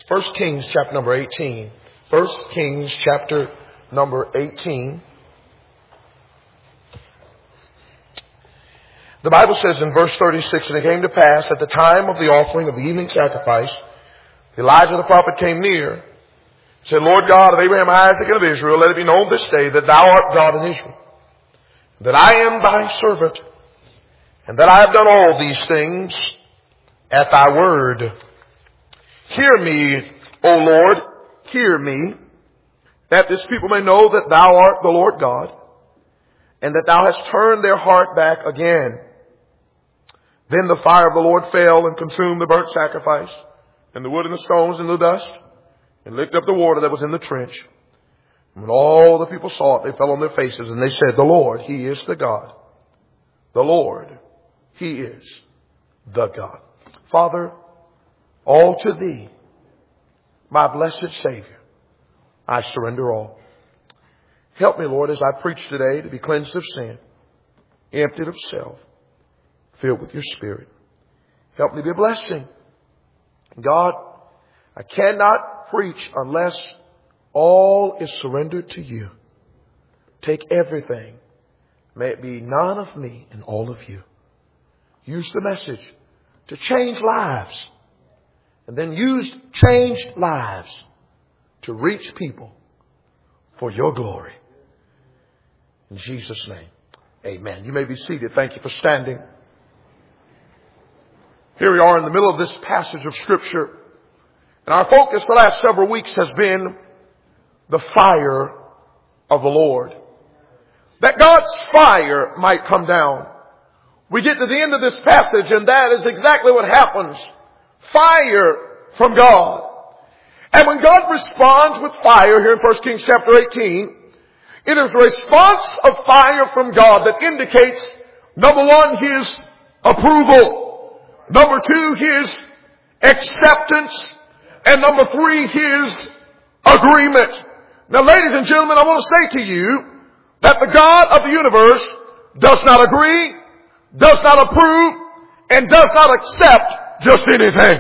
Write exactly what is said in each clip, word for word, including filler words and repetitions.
First Kings chapter number eighteen. First Kings chapter number eighteen. The Bible says in verse thirty-six, and it came to pass at the time of the offering of the evening sacrifice, Elijah the prophet came near, said, Lord God of Abraham, Isaac, and of Israel, let it be known this day that thou art God in Israel, that I am thy servant, and that I have done all these things at thy word. Hear me, O Lord, hear me, that this people may know that thou art the Lord God, and that thou hast turned their heart back again. Then the fire of the Lord fell and consumed the burnt sacrifice, and the wood and the stones and the dust, and licked up the water that was in the trench. And when all the people saw it, they fell on their faces, and they said, the Lord, He is the God. The Lord, He is the God. Father, all to Thee, my blessed Savior, I surrender all. Help me, Lord, as I preach today to be cleansed of sin, emptied of self, filled with Your Spirit. Help me be a blessing. God, I cannot preach unless all is surrendered to You. Take everything. May it be none of me and all of You. Use the message to change lives. And then use changed lives to reach people for Your glory. In Jesus' name, amen. You may be seated. Thank you for standing. Here we are in the middle of this passage of Scripture. And our focus the last several weeks has been the fire of the Lord. That God's fire might come down. We get to the end of this passage, and that is exactly what happens. Fire from God. And when God responds with fire here in First Kings chapter eighteen, it is a response of fire from God that indicates, number one, His approval. Number two, His acceptance. And number three, His agreement. Now, ladies and gentlemen, I want to say to you that the God of the universe does not agree, does not approve, and does not accept just anything.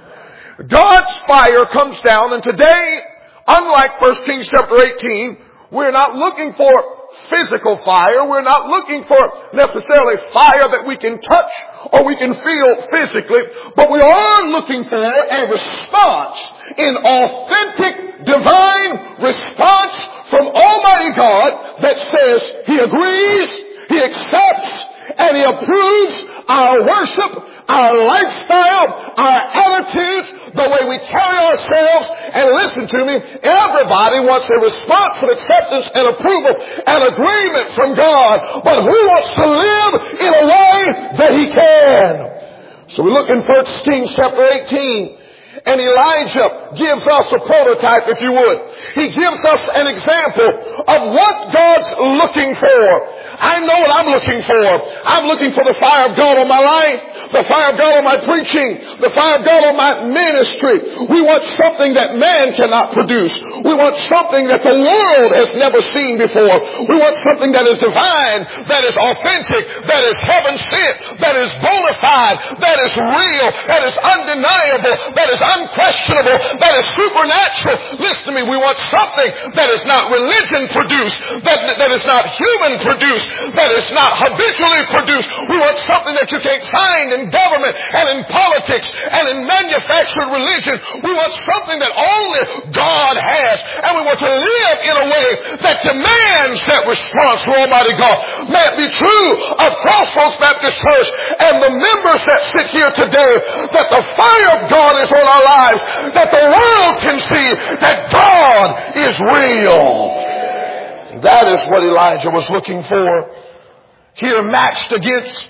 God's fire comes down, and today, unlike First Kings chapter eighteen, we're not looking for physical fire. We're not looking for necessarily fire that we can touch or we can feel physically, but we are looking for a response, an authentic divine response from Almighty God that says He agrees, He accepts, and He approves our worship, our lifestyle, our attitudes, the way we carry ourselves. And listen to me, everybody wants a response of acceptance and approval and agreement from God. But who wants to live in a way that He can? So we look in First Kings chapter eighteen. And Elijah gives us a prototype, if you would. He gives us an example of what God's looking for. I know what I'm looking for. I'm looking for the fire of God on my life, the fire of God on my preaching, the fire of God on my ministry. We want something that man cannot produce. We want something that the world has never seen before. We want something that is divine, that is authentic, that is heaven sent, that is bona fide, that is real, that is undeniable, that is unquestionable, that is supernatural. Listen to me, we want something that is not religion produced, that, that is not human produced, that is not habitually produced. We want something that you can't find in government and in politics and in manufactured religion. We want something that only God has, and we want to live in a way that demands that response from Almighty God. May it be true of Crossroads Baptist Church and the members that sit here today, that the fire of God is on our lives, that the world can see that God is real. That is what Elijah was looking for. Here matched against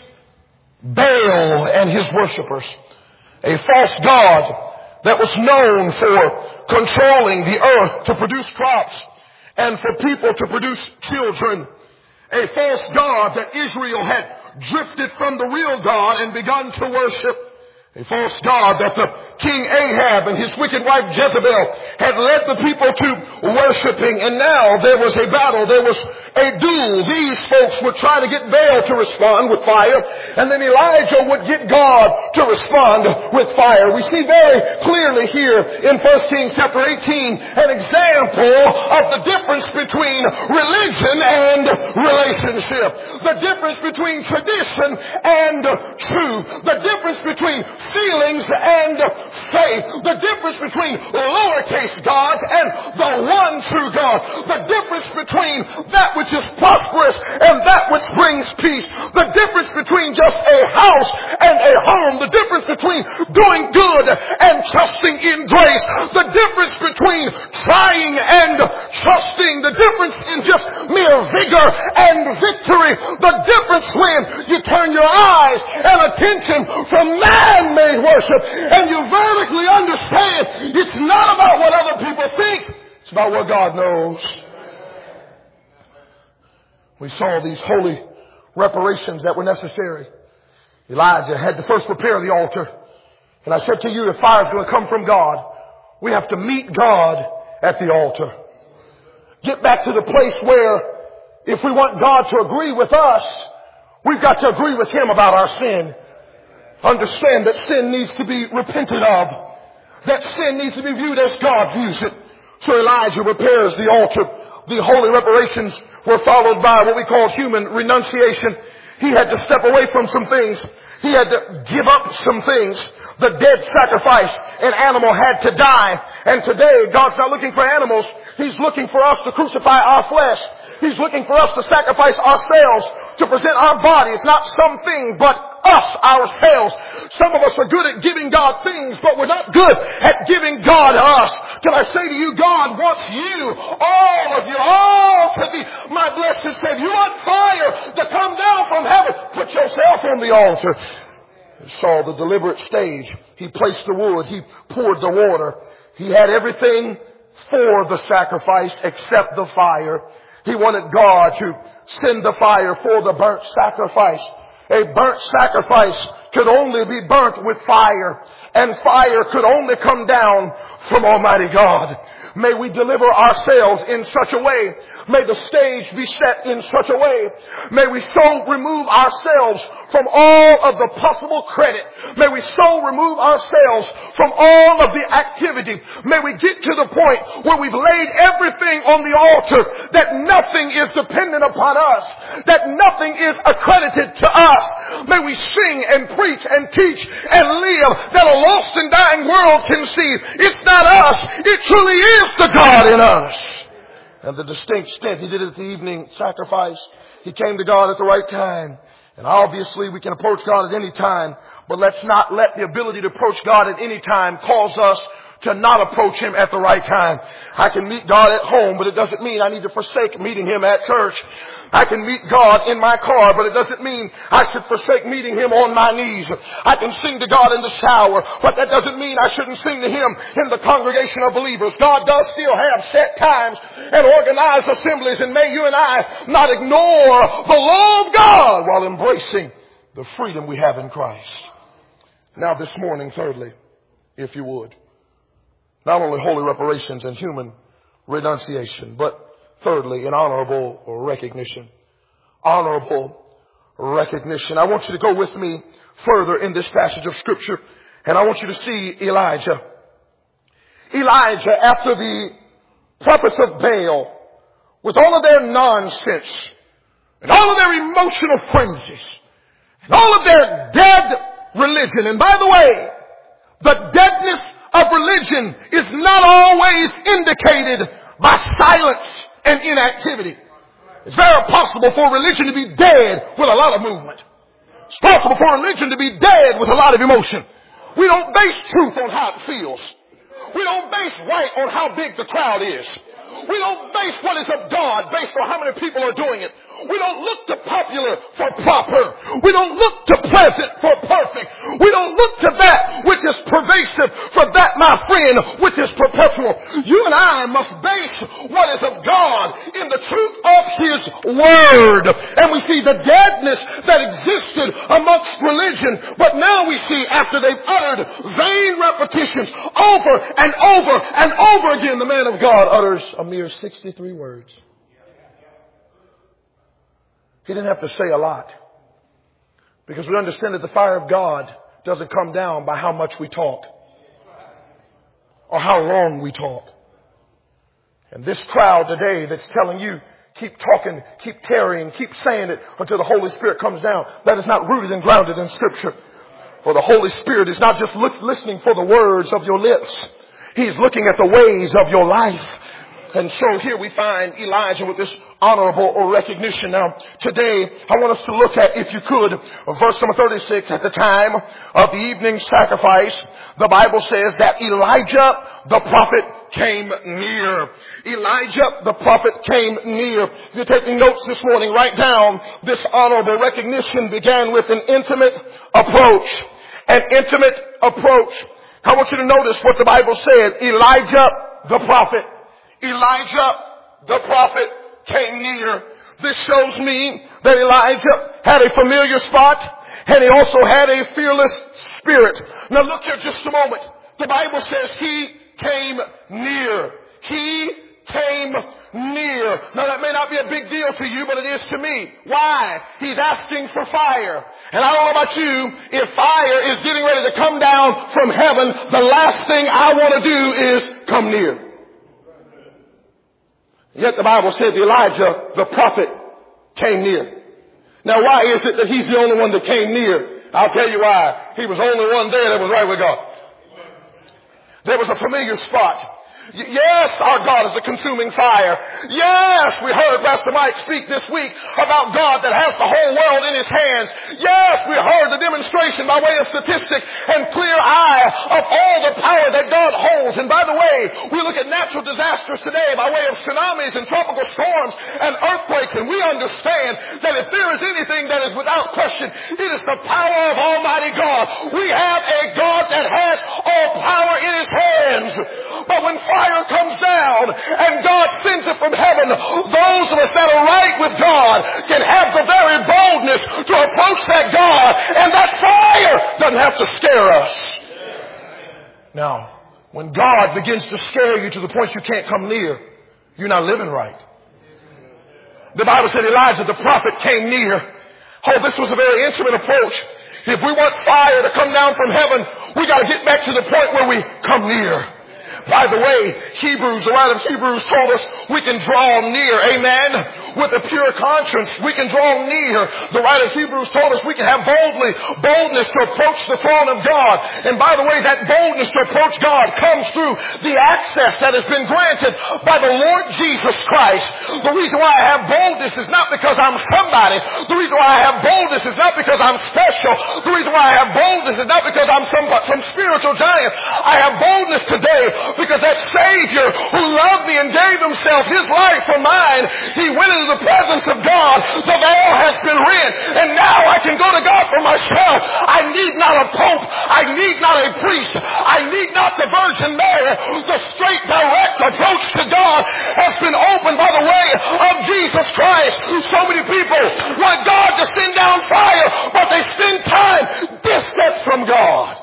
Baal and his worshipers, a false god that was known for controlling the earth to produce crops and for people to produce children. A false god that Israel had drifted from the real God and begun to worship. A false god that the King Ahab and his wicked wife Jezebel had led the people to worshiping. And now there was a battle. There was a duel. These folks would try to get Baal to respond with fire. And then Elijah would get God to respond with fire. We see very clearly here in First Kings chapter eighteen an example of the difference between religion and relationship. The difference between tradition and truth. The difference between feelings and faith. The difference between lowercase gods and the one true God. The difference between that which is prosperous and that which brings peace. The difference between just a house and a home. The difference between doing good and trusting in grace. The difference between trying and trusting. The difference in just mere vigor and victory. The difference when you turn your eyes and attention from man made worship and you vertically understand it's not about what other people think, it's about what God knows. We saw these holy reparations that were necessary. Elijah had to first prepare the altar. And I said to you, if fire is going to come from God, we have to meet God at the altar. Get back to the place where if we want God to agree with us, we've got to agree with Him about our sin. Understand that sin needs to be repented of. That sin needs to be viewed as God views it. So Elijah repairs the altar. The holy reparations were followed by what we call human renunciation. He had to step away from some things. He had to give up some things. The dead sacrifice, an animal had to die. And today, God's not looking for animals. He's looking for us to crucify our flesh. He's looking for us to sacrifice ourselves, to present our bodies, not something, but us, ourselves. Some of us are good at giving God things, but we're not good at giving God us. Can I say to you, God wants you, all of you, all to be my blessed Savior. You want fire to come down from heaven. Put yourself on the altar. He saw the deliberate stage. He placed the wood. He poured the water. He had everything for the sacrifice except the fire. He wanted God to send the fire for the burnt sacrifice. A burnt sacrifice could only be burnt with fire. And fire could only come down from Almighty God. May we deliver ourselves in such a way. May the stage be set in such a way. May we so remove ourselves from all of the possible credit. May we so remove ourselves from all of the activity. May we get to the point where we've laid everything on the altar, that nothing is dependent upon us, that nothing is accredited to us. May we sing and preach and teach and live that a lost and dying world can see it's not us, it truly is the God in us. And the distinct stint he did it at the evening sacrifice. He came to God at the right time. And obviously we can approach God at any time, but let's not let the ability to approach God at any time cause us to not approach Him at the right time. I can meet God at home, but it doesn't mean I need to forsake meeting Him at church. I can meet God in my car, but it doesn't mean I should forsake meeting Him on my knees. I can sing to God in the shower, but that doesn't mean I shouldn't sing to Him in the congregation of believers. God does still have set times and organized assemblies, and may you and I not ignore the law of God while embracing the freedom we have in Christ. Now this morning, thirdly, if you would, not only holy reparations and human renunciation, but thirdly, an honorable recognition. Honorable recognition. I want you to go with me further in this passage of Scripture, and I want you to see Elijah. Elijah, after the prophets of Baal, with all of their nonsense, and all of their emotional frenzies, and all of their dead religion. And by the way, the deadness of religion is not always indicated by silence and inactivity. It's very possible for religion to be dead with a lot of movement. It's possible for religion to be dead with a lot of emotion. We don't base truth on how it feels. We don't base right on how big the crowd is. We don't base what is of God based on how many people are doing it. We don't look to popular for proper. We don't look to pleasant for perfect. We don't look to that which is pervasive for that, my friend, which is perpetual. You and I must base what is of God in the truth of His Word. And we see the deadness that existed amongst religion. But now we see, after they've uttered vain repetitions over and over and over again, the man of God utters a mere sixty-three words. He didn't have to say a lot, because we understand that the fire of God doesn't come down by how much we talk or how long we talk. And this crowd today that's telling you, keep talking, keep tarrying, keep saying it until the Holy Spirit comes down, that is not rooted and grounded in Scripture. For the Holy Spirit is not just look, listening for the words of your lips. He's looking at the ways of your life. And so here we find Elijah with this honorable recognition. Now, today, I want us to look at, if you could, verse number thirty-six. At the time of the evening sacrifice, the Bible says that Elijah the prophet came near. Elijah the prophet came near. If you're taking notes this morning, write down this honorable recognition began with an intimate approach. An intimate approach. I want you to notice what the Bible said. Elijah the prophet. Elijah the prophet came near. This shows me that Elijah had a familiar spot, and he also had a fearless spirit. Now look here just a moment. The Bible says he came near. He came near. Now that may not be a big deal to you, but it is to me. Why? He's asking for fire. And I don't know about you, if fire is getting ready to come down from heaven, the last thing I want to do is come near. Yet the Bible said Elijah, the prophet, came near. Now why is it that he's the only one that came near? I'll tell you why. He was the only one there that was right with God. There was a familiar spot. Yes, our God is a consuming fire. Yes, we heard Pastor Mike speak this week about God that has the whole world in His hands. Yes, we heard the demonstration by way of statistic and clear eye of all the power that God holds. And by the way, we look at natural disasters today by way of tsunamis and tropical storms and earthquakes, and we understand that if there is anything that is without question, it is the power of Almighty God. We have a God that has all power in His hands. But when fire comes down and God sends it from heaven, those of us that are right with God can have the very boldness to approach that God, and that fire doesn't have to scare us. Now, when God begins to scare you to the point you can't come near, you're not living right. The Bible said Elijah the prophet came near. Oh, this was a very intimate approach. If we want fire to come down from heaven, we got to get back to the point where we come near. By the way, Hebrews, the writer of Hebrews told us we can draw near, amen, with a pure conscience. We can draw near. The writer of Hebrews told us we can have boldly, boldness to approach the throne of God. And by the way, that boldness to approach God comes through the access that has been granted by the Lord Jesus Christ. The reason why I have boldness is not because I'm somebody. The reason why I have boldness is not because I'm special. The reason why I have boldness is not because I'm some, some spiritual giant. I have boldness today because that Savior who loved me and gave Himself, His life for mine, He went into the presence of God. The veil has been rent, and now I can go to God for myself. I need not a pope. I need not a priest. I need not the Virgin Mary. The straight, direct approach to God has been opened by the way of Jesus Christ. So many people want God to send down fire, but they spend time distant from God.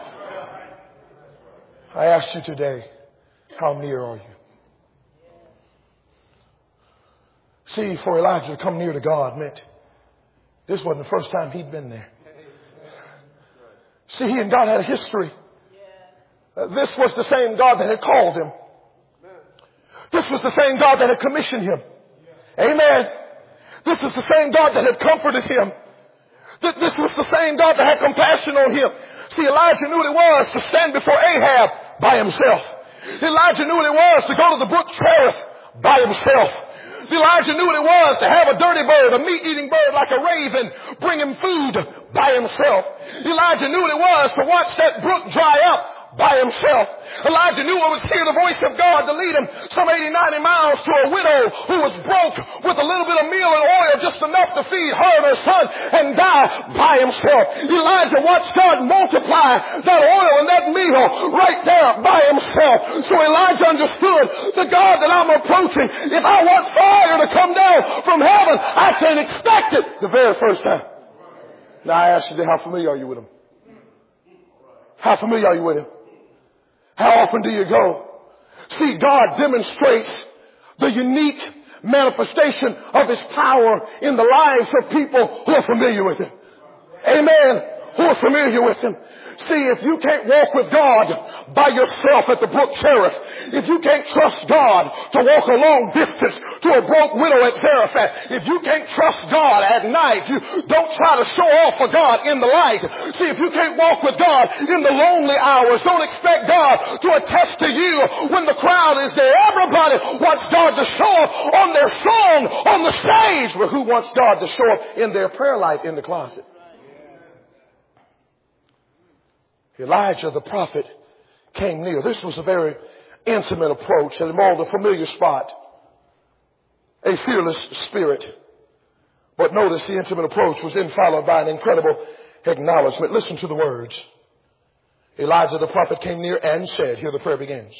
I ask you today, how near are you? See, for Elijah to come near to God meant this wasn't the first time he'd been there. See, he and God had a history. Uh, this was the same God that had called him. This was the same God that had commissioned him. Amen. This was the same God that had comforted him. This was the same God that had compassion on him. See, Elijah knew what it was to stand before Ahab by himself. Elijah knew what it was to go to the brook Cherith by himself. Elijah knew what it was to have a dirty bird, a meat-eating bird like a raven, bring him food by himself. Elijah knew what it was to watch that brook dry up by himself. Elijah knew it was hear the voice of God to lead him some eighty, ninety miles to a widow who was broke with a little bit of meal and oil, just enough to feed her and her son, and die by himself. Elijah watched God multiply that oil and that meal right there by himself. So Elijah understood the God that I'm approaching. If I want fire to come down from heaven, I can expect it the very first time. Now I ask you, how familiar are you with him? How familiar are you with him? How often do you go? See, God demonstrates the unique manifestation of his power in the lives of people who are familiar with him. Amen. Who are familiar with him. See, if you can't walk with God by yourself at the brook Cherith, if you can't trust God to walk a long distance to a broke widow at Zarephath, if you can't trust God at night, you don't try to show off for God in the light. See, if you can't walk with God in the lonely hours, don't expect God to attest to you when the crowd is there. Everybody wants God to show up on their song, on the stage, but who wants God to show up in their prayer life in the closet? Elijah the prophet came near. This was a very intimate approach and involved a familiar spot, a fearless spirit. But notice the intimate approach was then followed by an incredible acknowledgement. Listen to the words. Elijah the prophet came near and said, here the prayer begins.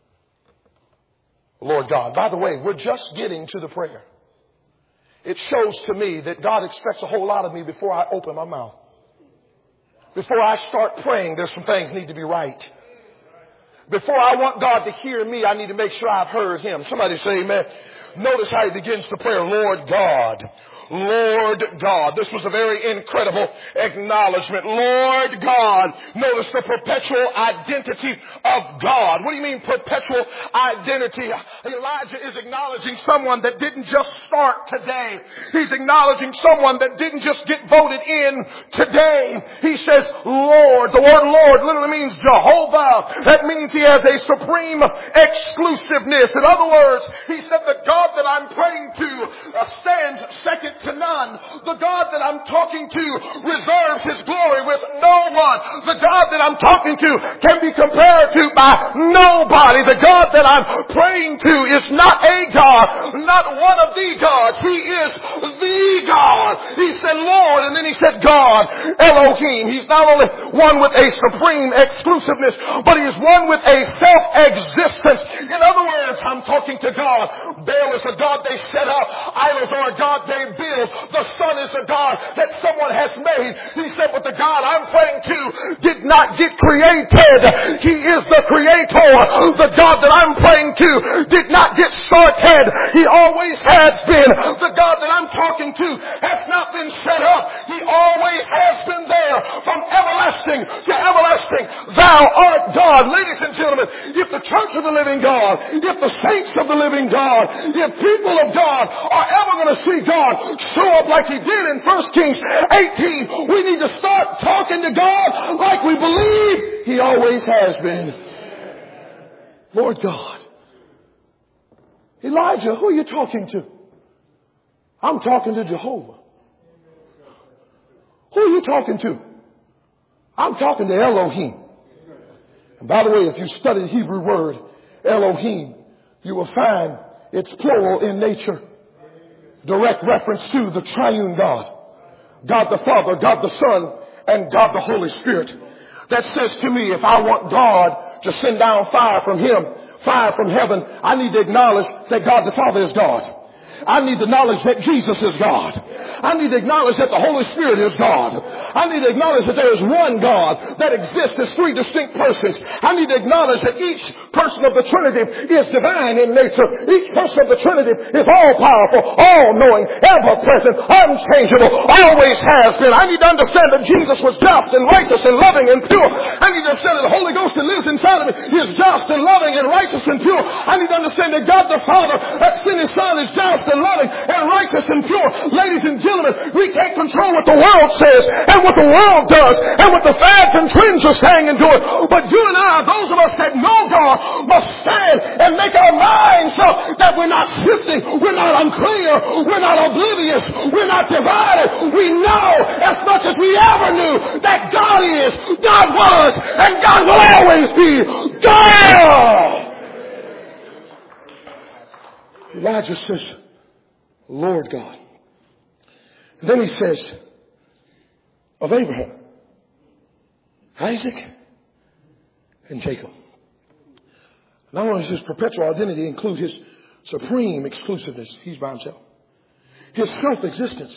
Lord God. By the way, we're just getting to the prayer. It shows to me that God expects a whole lot of me before I open my mouth. Before I start praying, there's some things need to be right. Before I want God to hear me, I need to make sure I've heard him. Somebody say amen. Notice how he begins to pray, Lord God. Lord God. This was a very incredible acknowledgement. Lord God. Notice the perpetual identity of God. What do you mean perpetual identity? Elijah is acknowledging someone that didn't just start today. He's acknowledging someone that didn't just get voted in today. He says, Lord. The word Lord literally means Jehovah. That means he has a supreme exclusiveness. In other words, he said the God that I'm praying to uh, stands second to none. The God that I'm talking to reserves his glory with no one. The God that I'm talking to can be compared to by nobody. The God that I'm praying to is not a God, not one of the gods. He is the God. He said Lord, and then he said God, Elohim. He's not only one with a supreme exclusiveness, but he is one with a self-existence. In other words, I'm talking to God. Baal is a God they set up. Idols are a God they build. The sun is a God that someone has made. He said, but the God I'm praying to did not get created. He is the creator. The God that I'm praying to did not get started. He always has been. The God that I'm talking to has not been set up. He always has been there from everlasting to everlasting. Thou art God. Ladies and gentlemen, if the church of the living God, if the saints of the living God, if people of God are ever going to see God show up like he did in First Kings eighteen, we need to start talking to God like we believe he always has been. Lord God. Elijah, who are you talking to? I'm talking to Jehovah. Who are you talking to? I'm talking to Elohim. And by the way, if you study the Hebrew word Elohim, you will find it's plural in nature. Direct reference to the triune God. God the Father, God the Son, and God the Holy Spirit. That says to me, if I want God to send down fire from him, fire from heaven, I need to acknowledge that God the Father is God. I need to acknowledge that Jesus is God. I need to acknowledge that the Holy Spirit is God. I need to acknowledge that there is one God that exists as three distinct persons. I need to acknowledge that each person of the Trinity is divine in nature. Each person of the Trinity is all-powerful, all-knowing, ever-present, unchangeable, always has been. I need to understand that Jesus was just and righteous and loving and pure. I need to understand that the Holy Ghost that lives inside of me is just and loving and righteous and pure. I need to understand that God the Father that sent his Son is just and loving and righteous and pure. Ladies and gentlemen, we can't control what the world says and what the world does and what the fads and trends are saying and doing. But you and I, those of us that know God, must stand and make our minds up that we're not shifting, we're not unclear, we're not oblivious, we're not divided. We know as much as we ever knew that God is, God was, and God will always be God. Elijah says, Lord God. And then he says, of Abraham, Isaac, and Jacob. Not only does his perpetual identity include his supreme exclusiveness, he's by himself. His self-existence.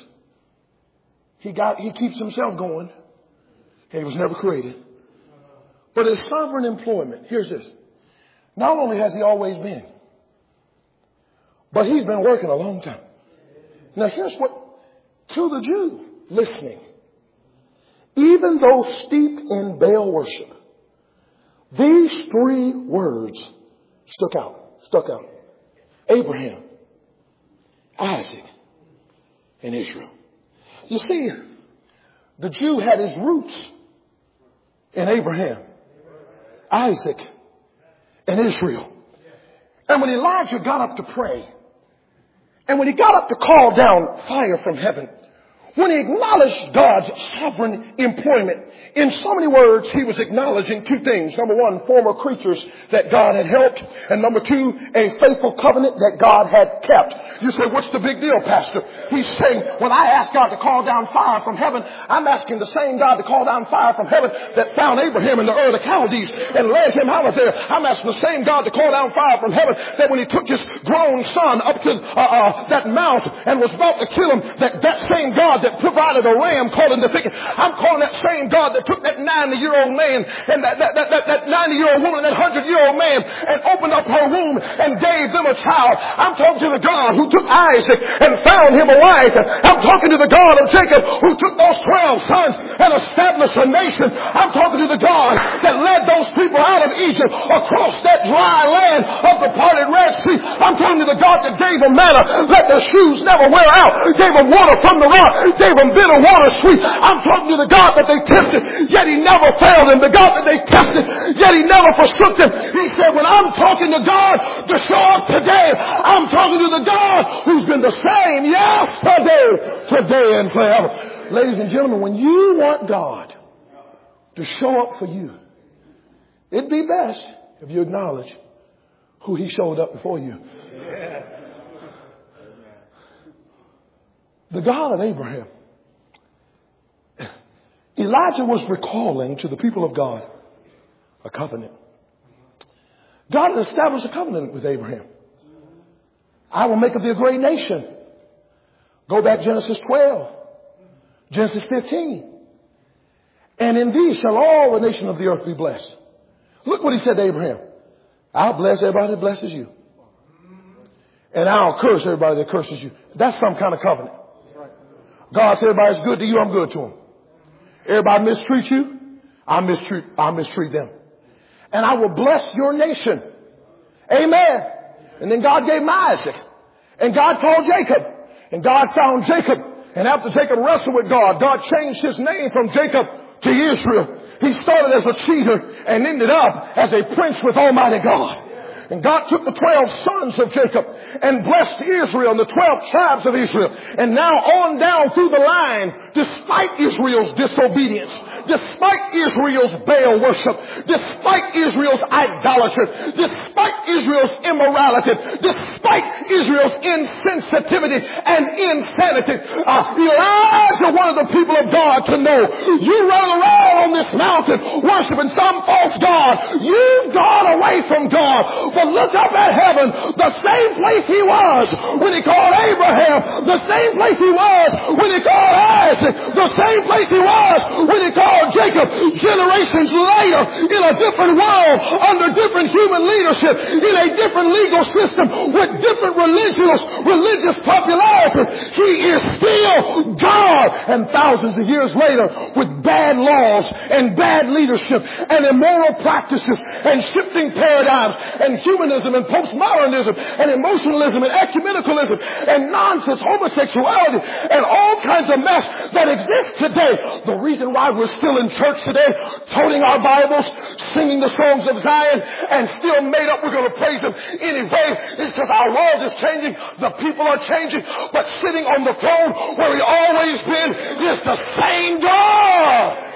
He got, he keeps himself going. And he was never created. But his sovereign employment, here's this. Not only has he always been, but he's been working a long time. Now here's what, to the Jew listening, even though steeped in Baal worship, these three words stuck out, stuck out. Abraham, Isaac, and Israel. You see, the Jew had his roots in Abraham, Isaac, and Israel. And when Elijah got up to pray, and when he got up to call down fire from heaven, when he acknowledged God's sovereign employment, in so many words, he was acknowledging two things. Number one, former creatures that God had helped. And number two, a faithful covenant that God had kept. You say, what's the big deal, Pastor? He's saying, when I ask God to call down fire from heaven, I'm asking the same God to call down fire from heaven that found Abraham in the Ur of the Chaldees and led him out of there. I'm asking the same God to call down fire from heaven that when he took his grown son up to uh, uh, that mount and was about to kill him, that that same God that provided a ram caught in the thicket. I'm calling that same God that took that ninety-year-old man and that, that, that, that, that ninety-year-old woman, that hundred-year-old man, and opened up her womb and gave them a child. I'm talking to the God who took Isaac and found him a wife. I'm talking to the God of Jacob who took those twelve sons and established a nation. I'm talking to the God that led those people out of Egypt across that dry land of the parted Red Sea. I'm talking to the God that gave them manna, let their shoes never wear out, gave them water from the rock, gave them bitter water sweet. I'm talking to the God that they tested, yet he never failed them. The God that they tested, yet he never forsook them. He said, when I'm talking to God to show up today, I'm talking to the God who's been the same yesterday, today, and forever. Ladies and gentlemen, when you want God to show up for you, it'd be best if you acknowledge who he showed up before you. Yeah. The God of Abraham. Elijah was recalling to the people of God a covenant. God had established a covenant with Abraham. I will make of thee a great nation. Go back Genesis twelve, Genesis fifteen. And in thee shall all the nations of the earth be blessed. Look what he said to Abraham. I'll bless everybody that blesses you. And I'll curse everybody that curses you. That's some kind of covenant. God said everybody's good to you, I'm good to them. Everybody mistreat you, I mistreat, I mistreat them. And I will bless your nation. Amen. And then God gave him Isaac. And God called Jacob. And God found Jacob. And after Jacob wrestled with God, God changed his name from Jacob to Israel. He started as a cheater and ended up as a prince with Almighty God. And God took the twelve sons of Jacob and blessed Israel and the twelve tribes of Israel. And now on down through the line, despite Israel's disobedience, despite Israel's Baal worship, despite Israel's idolatry, despite Israel's immorality, despite Israel's insensitivity and insanity, uh, Elijah wanted the people of God to know, you run around on this mountain worshiping some false god. You've gone away from God. But look up at heaven, the same place he was when he called Abraham, the same place he was when he called Isaac, the same place he was when he called Jacob. Generations later, in a different world, under different human leadership, in a different legal system, with with different religions, religious popularity, he is still God. And thousands of years later, with bad laws and bad leadership and immoral practices and shifting paradigms and humanism and postmodernism and emotionalism and ecumenicalism and nonsense, homosexuality and all kinds of mess that exists today. The reason why we're still in church today, toting our Bibles, singing the songs of Zion, and still made up we're going to praise Him anyway, is because our world is changing, the people are changing, but sitting on the throne where He always been is the same God.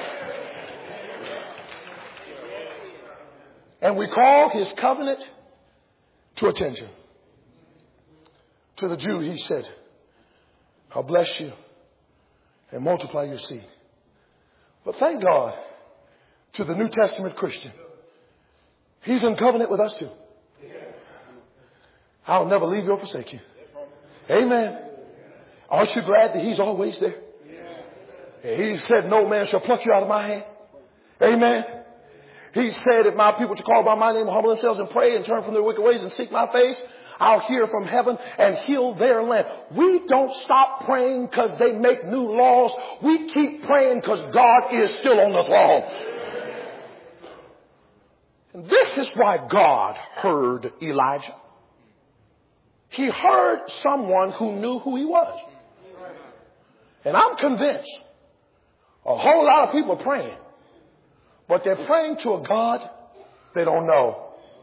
And we call His covenant to attention. To the Jew, He said, I'll bless you and multiply your seed. But thank God, to the New Testament Christian, He's in covenant with us too. I'll never leave you or forsake you. Amen. Aren't you glad that He's always there? He said, no man shall pluck you out of my hand. Amen. He said, if my people to call by my name will humble themselves and pray and turn from their wicked ways and seek my face, I'll hear from heaven and heal their land. We don't stop praying because they make new laws. We keep praying because God is still on the throne. And this is why God heard Elijah. He heard someone who knew who he was. And I'm convinced a whole lot of people are praying, but they're praying to a God they don't know.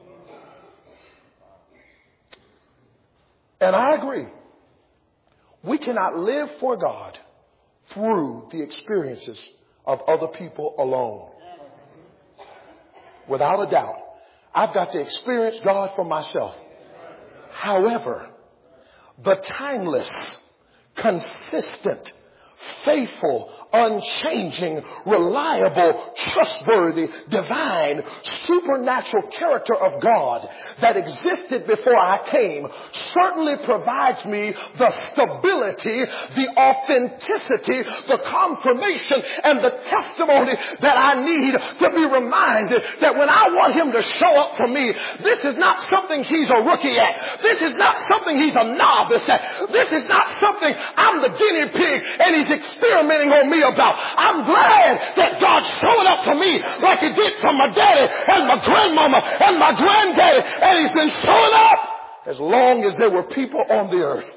And I agree. We cannot live for God through the experiences of other people alone. Without a doubt, I've got to experience God for myself. However, the timeless, consistent, faithful, unchanging, reliable, trustworthy, divine, supernatural character of God that existed before I came certainly provides me the stability, the authenticity, the confirmation, and the testimony that I need to be reminded that when I want Him to show up for me, this is not something He's a rookie at. This is not something He's a novice at. This is not something I'm the guinea pig and He's experimenting on me about. I'm glad that God's showing up for me like He did for my daddy and my grandmama and my granddaddy, and He's been showing up as long as there were people on the earth.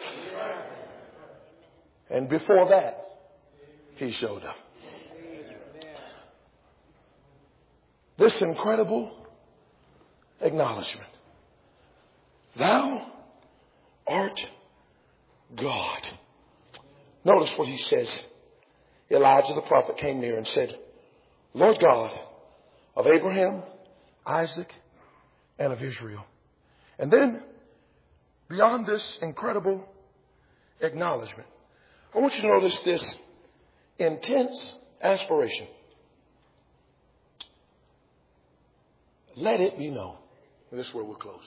And before that, He showed up. This incredible acknowledgement. Thou art God. Notice what he says. Elijah the prophet came near and said, Lord God of Abraham, Isaac, and of Israel. And then, beyond this incredible acknowledgement, I want you to notice this intense aspiration. Let it be known. And this is where we'll close.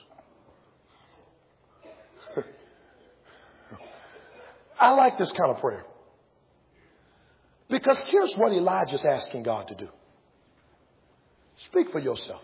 I like this kind of prayer. Because here's what Elijah's asking God to do. Speak for yourself.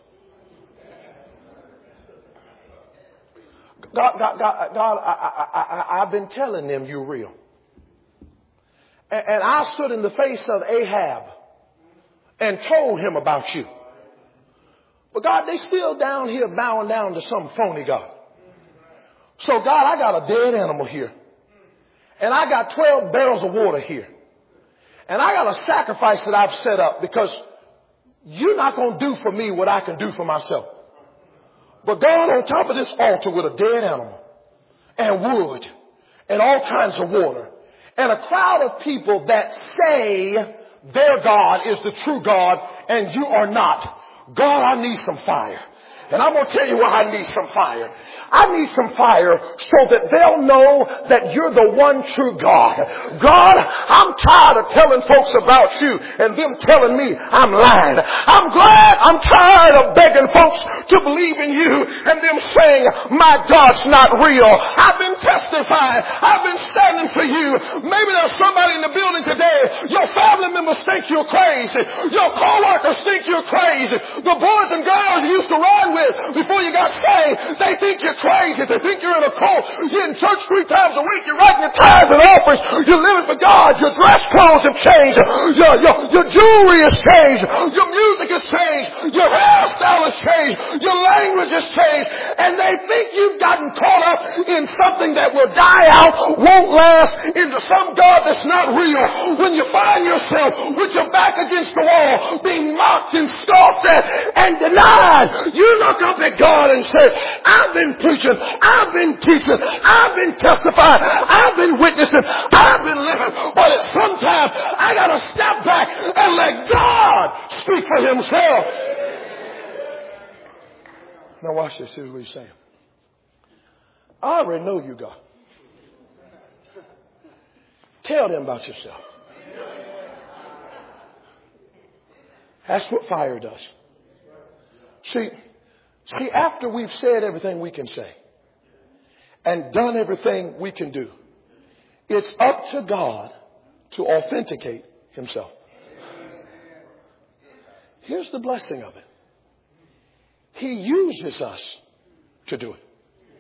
God, God, God, God I, I, I, I've been telling them you're real. And, and I stood in the face of Ahab and told him about you. But God, they still down here bowing down to some phony God. So God, I got a dead animal here. And I got twelve barrels of water here. And I got a sacrifice that I've set up because you're not going to do for me what I can do for myself. But God, on top of this altar with a dead animal and wood and all kinds of water and a crowd of people that say their God is the true God and you are not. God, I need some fire. And I'm going to tell you why I need some fire. I need some fire so that they'll know that you're the one true God. God, I'm tired of telling folks about you and them telling me I'm lying. I'm glad, I'm tired of begging folks to believe in you and them saying my God's not real. I've been testifying. I've been standing for you. Maybe there's somebody in the building today. Your family members think you're crazy. Your co-workers think you're crazy. The boys and girls you used to ride with with before you got saved, they think you're crazy. They think you're in a cult. You're in church three times a week. You're writing your tithes and offerings. You're living for God. Your dress clothes have changed. Your, your, your jewelry has changed. Your music has changed. Your hairstyle has changed. Your language has changed. And they think you've gotten caught up in something that will die out, won't last, into some God that's not real. When you find yourself with your back against the wall, being mocked and scoffed at and denied, you look up at God and say, I've been preaching, I've been teaching, I've been testifying, I've been witnessing, I've been living, but sometimes I gotta step back and let God speak for himself. Now watch this. Here's what he's saying. I already know you, God. Tell them about yourself. That's what fire does. See, see, after we've said everything we can say and done everything we can do, it's up to God to authenticate himself. Here's the blessing of it. He uses us to do it.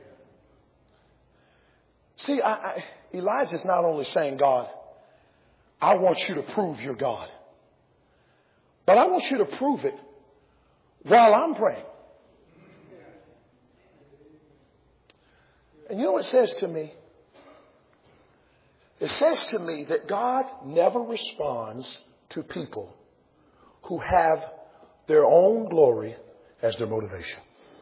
See, I, I, Elijah's not only saying, God, I want you to prove you're God, but I want you to prove it while I'm praying. And you know what it says to me? It says to me that God never responds to people who have their own glory as their motivation.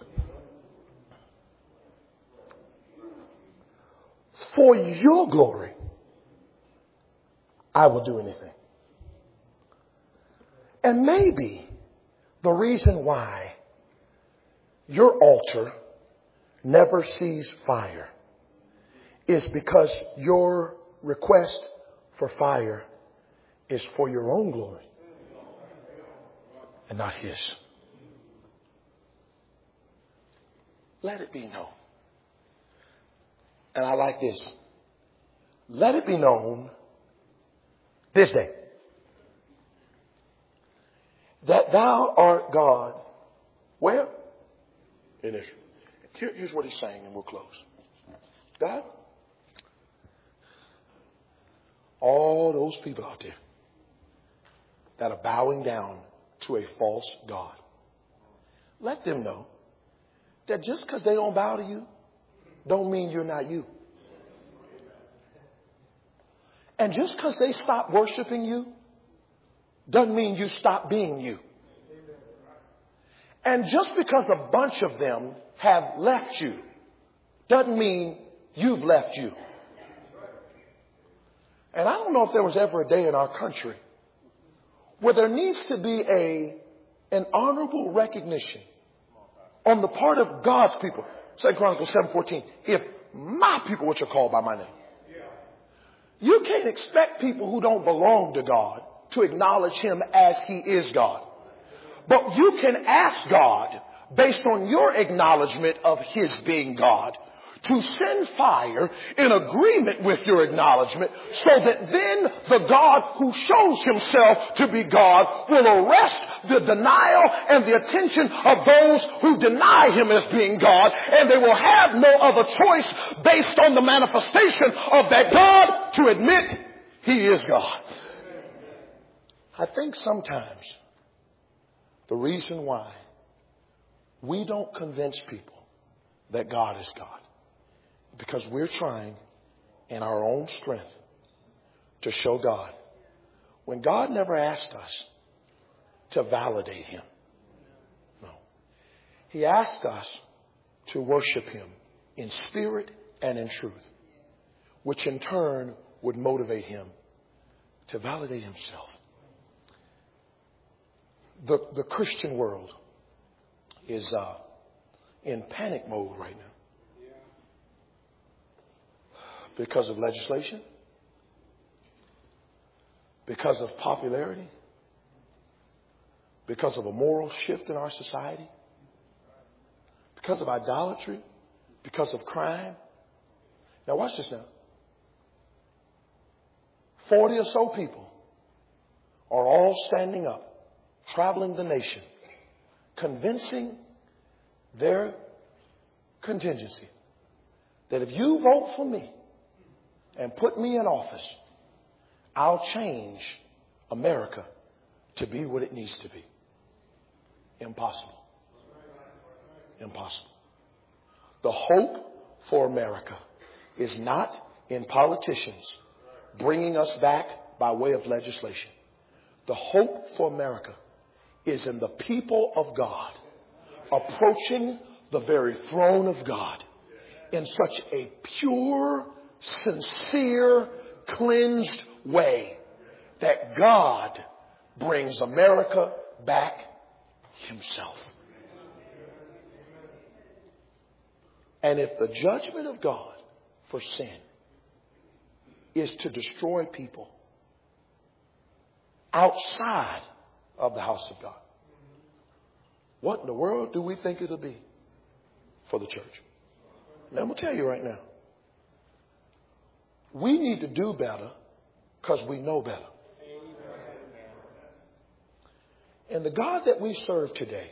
For your glory, I will do anything. And maybe the reason why your altar never sees fire is because your request for fire is for your own glory and not his. Let it be known. And I like this. Let it be known this day that thou art God. Where? In Israel. Here, here's what he's saying, and we'll close. God, all those people out there that are bowing down to a false God, let them know that just because they don't bow to you, don't mean you're not you. And just because they stop worshiping you, doesn't mean you stop being you. And just because a bunch of them have left you, doesn't mean you've left you. And I don't know if there was ever a day in our country where there needs to be a an honorable recognition on the part of God's people. Second Chronicles seven fourteen. If my people, which are called by my name. You can't expect people who don't belong to God to acknowledge him as he is God. But you can ask God, based on your acknowledgement of his being God, to send fire in agreement with your acknowledgement so that then the God who shows himself to be God will arrest the denial and the attention of those who deny him as being God, and they will have no other choice based on the manifestation of that God to admit he is God. I think sometimes the reason why we don't convince people that God is God because we're trying in our own strength to show God when God never asked us to validate him. No. He asked us to worship him in spirit and in truth, which in turn would motivate him to validate himself. The, the Christian world is uh, in panic mode right now. Because of legislation, because of popularity, because of a moral shift in our society, because of idolatry, because of crime. Now watch this now. Forty or so people are all standing up, traveling the nation, convincing their contingency that if you vote for me and put me in office, I'll change America to be what it needs to be. Impossible. Impossible. The hope for America is not in politicians bringing us back by way of legislation. The hope for America is in the people of God approaching the very throne of God in such a pure, sincere, cleansed way that God brings America back himself. And if the judgment of God for sin is to destroy people outside of the house of God, what in the world do we think it'll be for the church? Now, I'm going to tell you right now. We need to do better because we know better. And the God that we serve today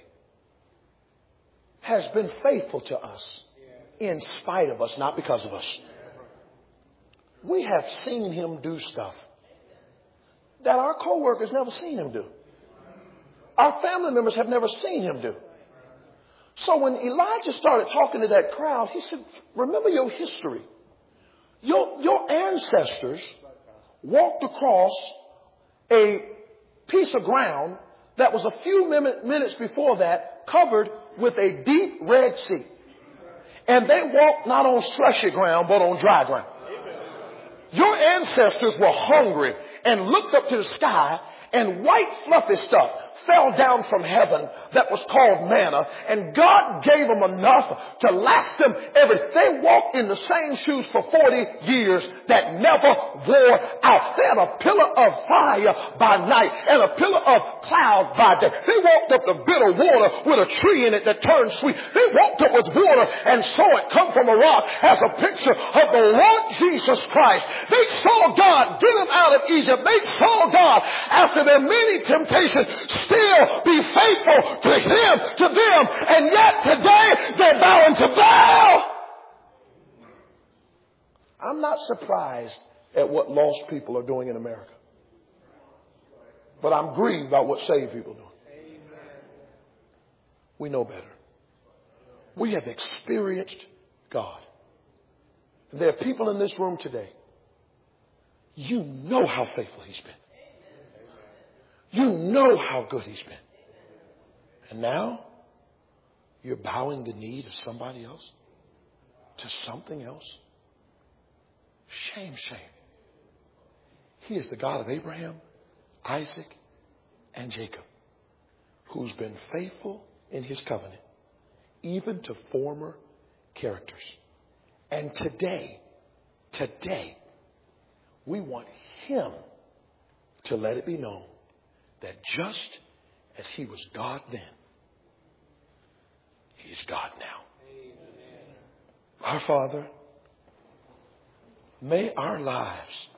has been faithful to us in spite of us, not because of us. We have seen him do stuff that our co-workers never seen him do. Our family members have never seen him do. So when Elijah started talking to that crowd, he said, remember your history. Your, your ancestors walked across a piece of ground that was a few minutes before that covered with a deep Red Sea. And they walked not on slushy ground, but on dry ground. Your ancestors were hungry and looked up to the sky, and white fluffy stuff fell down from heaven that was called manna, and God gave them enough to last them every. They walked in the same shoes for forty years that never wore out. They had a pillar of fire by night and a pillar of cloud by day. They walked up to bitter water with a tree in it that turned sweet. They walked up with water and saw it come from a rock as a picture of the Lord Jesus Christ. They saw God get them out of Egypt. They saw God, after their many temptations, still be faithful to him, to them, and yet today they're bowing to Baal. I'm not surprised at what lost people are doing in America, but I'm grieved about what saved people are doing. We know better. We have experienced God. And there are people in this room today. You know how faithful he's been. You know how good he's been. And now you're bowing the knee to somebody else, to something else. Shame, shame. He is the God of Abraham, Isaac, and Jacob, who's been faithful in his covenant, even to former characters. And today, today, we want him to let it be known that just as he was God then, he's God now. Amen. Our Father, may our lives